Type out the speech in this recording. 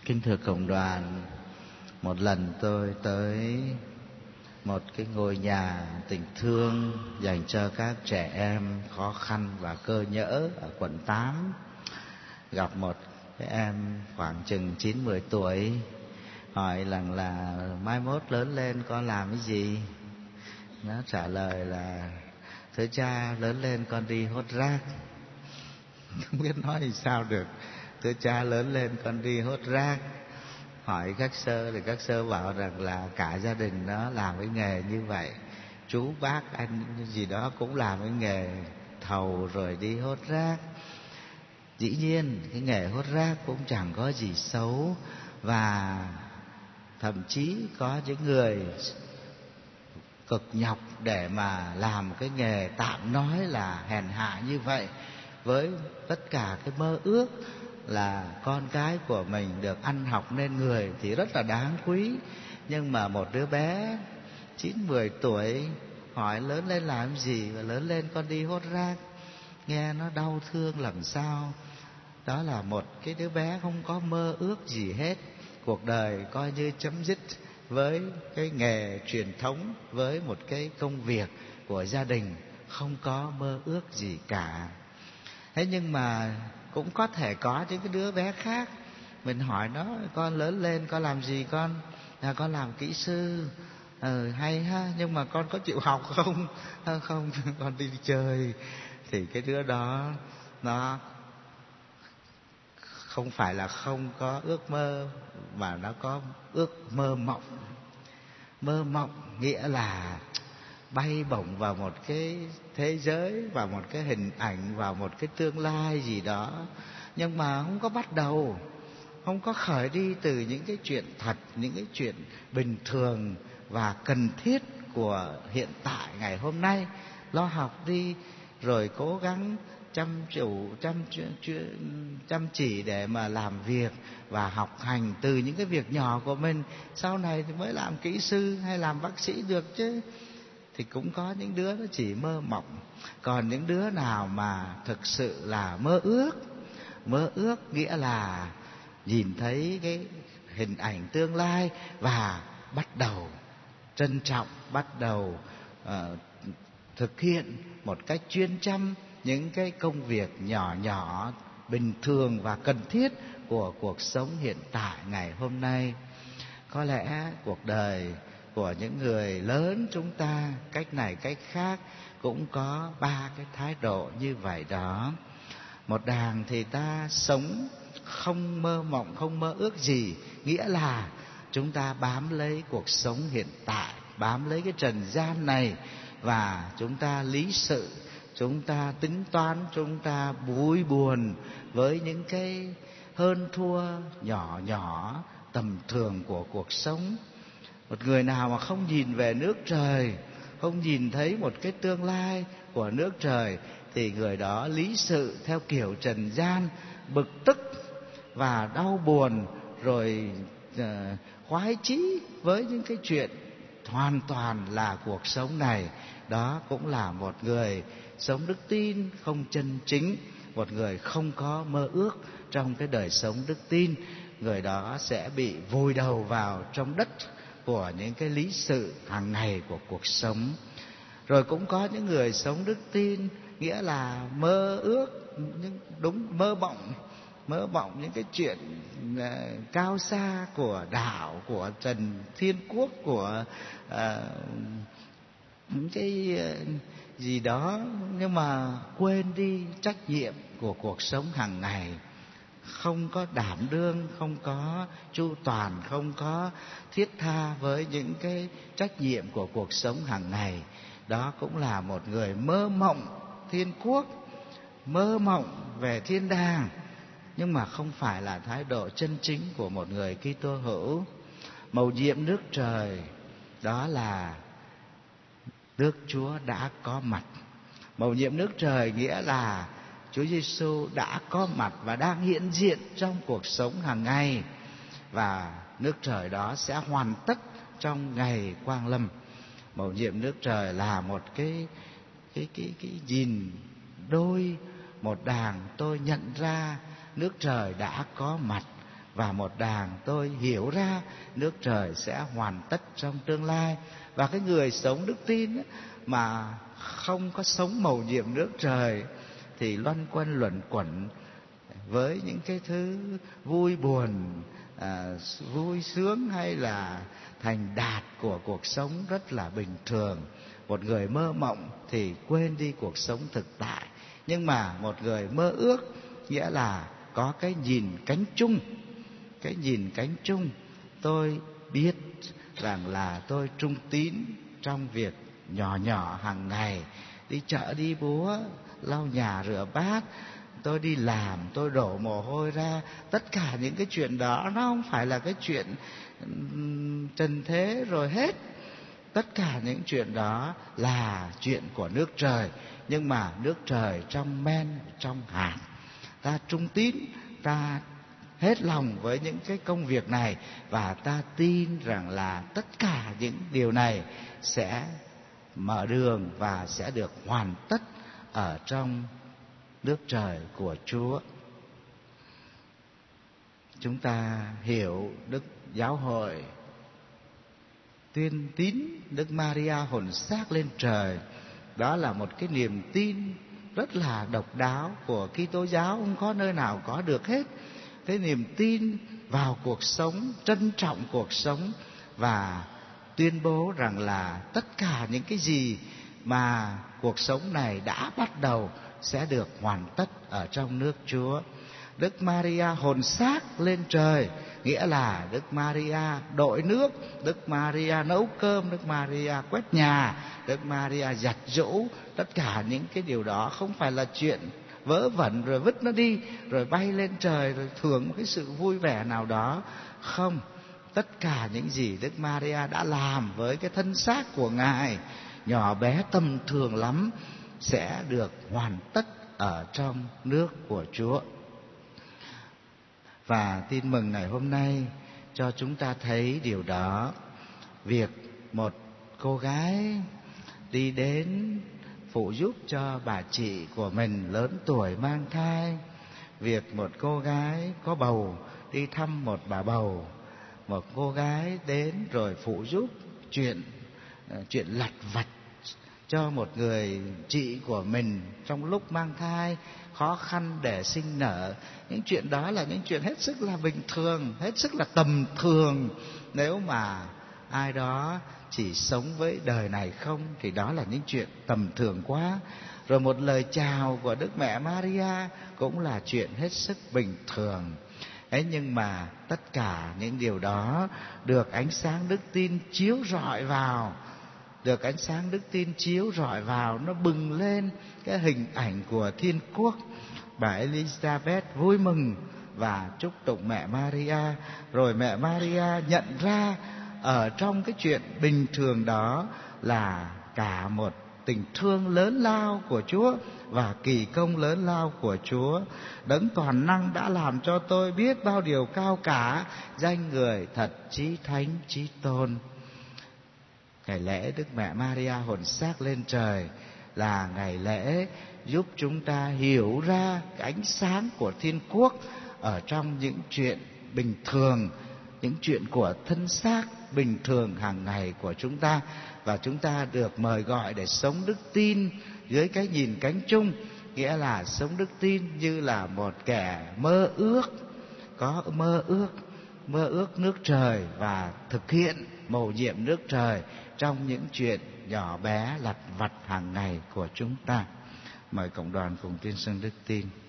Kính thưa cộng đoàn, một lần tôi tới một cái ngôi nhà tình thương dành cho các trẻ em khó khăn và cơ nhỡ ở quận 8. Gặp một cái em khoảng chừng 9-10 tuổi, hỏi rằng là mai mốt lớn lên con làm cái gì? Nó trả lời là thưa cha, lớn lên con đi hốt rác. Không biết nói thì sao được. Thưa cha, lớn lên con đi hốt rác. Hỏi các sơ thì các sơ bảo rằng là cả gia đình nó làm cái nghề như vậy. Chú bác anh gì đó cũng làm cái nghề thầu rồi đi hốt rác. Dĩ nhiên cái nghề hốt rác cũng chẳng có gì xấu, và thậm chí có những người cực nhọc để mà làm cái nghề tạm nói là hèn hạ như vậy, với tất cả cái mơ ước là con cái của mình được ăn học nên người thì rất là đáng quý. Nhưng mà một đứa bé 9-10 tuổi hỏi lớn lên làm gì, và lớn lên con đi hốt rác, nghe nó đau thương làm sao. Đó là một cái đứa bé không có mơ ước gì hết, cuộc đời coi như chấm dứt với cái nghề truyền thống, với một cái công việc của gia đình, không có mơ ước gì cả. Thế nhưng mà cũng có thể có những cái đứa bé khác, mình hỏi nó con lớn lên con làm gì con? Con làm kỹ sư. Hay ha, nhưng mà con có chịu học không? Không, con đi chơi. Thì cái đứa đó nó không phải là không có ước mơ, mà nó có ước mơ mộng. Mơ mộng nghĩa là bay bổng vào một cái thế giới, vào một cái hình ảnh, vào một cái tương lai gì đó, nhưng mà không có bắt đầu, không có khởi đi từ những cái chuyện thật, những cái chuyện bình thường và cần thiết của hiện tại ngày hôm nay. Lo học đi, rồi cố gắng chăm chỉ để mà làm việc và học hành từ những cái việc nhỏ của mình, sau này thì mới làm kỹ sư hay làm bác sĩ được chứ. Thì cũng có những đứa nó chỉ mơ mộng. Còn những đứa nào mà thực sự là mơ ước nghĩa là nhìn thấy cái hình ảnh tương lai và bắt đầu trân trọng, bắt đầu thực hiện một cách chuyên chăm những cái công việc nhỏ nhỏ bình thường và cần thiết của cuộc sống hiện tại ngày hôm nay. Có lẽ cuộc đời của những người lớn chúng ta cách này cách khác cũng có 3 cái thái độ như vậy đó. Một đàng thì ta sống không mơ mộng, không mơ ước gì, nghĩa là chúng ta bám lấy cuộc sống hiện tại, bám lấy cái trần gian này, và chúng ta lý sự, chúng ta tính toán, chúng ta vui buồn với những cái hơn thua nhỏ nhỏ tầm thường của cuộc sống. Một người nào mà không nhìn về nước trời, không nhìn thấy một cái tương lai của nước trời, thì người đó lý sự theo kiểu trần gian, bực tức và đau buồn, rồi khoái chí với những cái chuyện hoàn toàn là cuộc sống này. Đó cũng là một người sống đức tin không chân chính, một người không có mơ ước trong cái đời sống đức tin. Người đó sẽ bị vùi đầu vào trong đất của những cái lý sự hàng ngày của cuộc sống. Rồi cũng có những người sống đức tin, nghĩa là mơ ước, đúng mơ mộng những cái chuyện cao xa của đạo, của trần thiên quốc, của những cái gì đó, nhưng mà quên đi trách nhiệm của cuộc sống hàng ngày, không có đảm đương, không có chu toàn, không có thiết tha với những cái trách nhiệm của cuộc sống hàng ngày. Đó cũng là một người mơ mộng thiên quốc, mơ mộng về thiên đàng, nhưng mà không phải là thái độ chân chính của một người Kitô hữu. Mầu nhiệm nước trời đó là nước Chúa đã có mặt. Mầu nhiệm nước trời nghĩa là Chúa Giêsu đã có mặt và đang hiện diện trong cuộc sống hàng ngày, và nước trời đó sẽ hoàn tất trong ngày quang lâm. Mầu nhiệm nước trời là một cái nhìn đôi, một đàng tôi nhận ra nước trời đã có mặt và một đàng tôi hiểu ra nước trời sẽ hoàn tất trong tương lai. Và cái người sống đức tin mà không có sống mầu nhiệm nước trời thì loanh quanh luẩn quẩn với những cái thứ vui buồn, vui sướng hay là thành đạt của cuộc sống rất là bình thường. Một người mơ mộng thì quên đi cuộc sống thực tại. Nhưng mà một người mơ ước nghĩa là có cái nhìn cánh chung. Cái nhìn cánh chung, tôi biết rằng là tôi trung tín trong việc nhỏ nhỏ hàng ngày, đi chợ đi búa, lau nhà rửa bát, tôi đi làm, tôi đổ mồ hôi ra. Tất cả những cái chuyện đó nó không phải là cái chuyện trần thế rồi hết. Tất cả những chuyện đó là chuyện của nước trời. Nhưng mà nước trời trong men, trong hạt. Ta trung tín, ta hết lòng với những cái công việc này, và ta tin rằng là tất cả những điều này sẽ mở đường và sẽ được hoàn tất ở trong nước trời của Chúa. Chúng ta hiểu Đức Giáo hội tuyên tín Đức Maria hồn xác lên trời. Đó là một cái niềm tin rất là độc đáo của Kitô giáo, không có nơi nào có được hết. Cái niềm tin vào cuộc sống, trân trọng cuộc sống và tuyên bố rằng là tất cả những cái gì mà cuộc sống này đã bắt đầu sẽ được hoàn tất ở trong nước Chúa. Đức Maria hồn xác lên trời nghĩa là Đức Maria đội nước, Đức Maria nấu cơm, Đức Maria quét nhà, Đức Maria giặt giũ. Tất cả những cái điều đó không phải là chuyện vớ vẩn rồi vứt nó đi rồi bay lên trời rồi thưởng một cái sự vui vẻ nào đó. Không, tất cả những gì Đức Maria đã làm với cái thân xác của Ngài nhỏ bé tầm thường lắm sẽ được hoàn tất ở trong nước của Chúa. Và tin mừng ngày hôm nay cho chúng ta thấy điều đó. Việc một cô gái đi đến phụ giúp cho bà chị của mình lớn tuổi mang thai, việc một cô gái có bầu đi thăm một bà bầu, một cô gái đến rồi phụ giúp chuyện lặt vặt cho một người chị của mình trong lúc mang thai, khó khăn để sinh nở. Những chuyện đó là những chuyện hết sức là bình thường, hết sức là tầm thường. Nếu mà ai đó chỉ sống với đời này không thì đó là những chuyện tầm thường quá. Rồi một lời chào của Đức Mẹ Maria cũng là chuyện hết sức bình thường. Ấy, nhưng mà tất cả những điều đó được ánh sáng đức tin chiếu rọi vào, được ánh sáng đức tin chiếu rọi vào, nó bừng lên cái hình ảnh của Thiên Quốc. Bà Elizabeth vui mừng và chúc tụng mẹ Maria. Rồi mẹ Maria nhận ra ở trong cái chuyện bình thường đó là cả một tình thương lớn lao của Chúa và kỳ công lớn lao của Chúa. Đấng toàn năng đã làm cho tôi biết bao điều cao cả, danh người thật chí thánh chí tôn. Ngày lễ Đức Mẹ Maria hồn xác lên trời là ngày lễ giúp chúng ta hiểu ra cái ánh sáng của Thiên Quốc ở trong những chuyện bình thường, những chuyện của thân xác bình thường hàng ngày của chúng ta. Và chúng ta được mời gọi để sống đức tin dưới cái nhìn cánh chung, nghĩa là sống đức tin như là một kẻ mơ ước, có mơ ước nước trời và thực hiện mầu nhiệm nước trời trong những chuyện nhỏ bé lặt vặt hàng ngày của chúng ta. Mời cộng đoàn cùng tuyên xưng đức tin.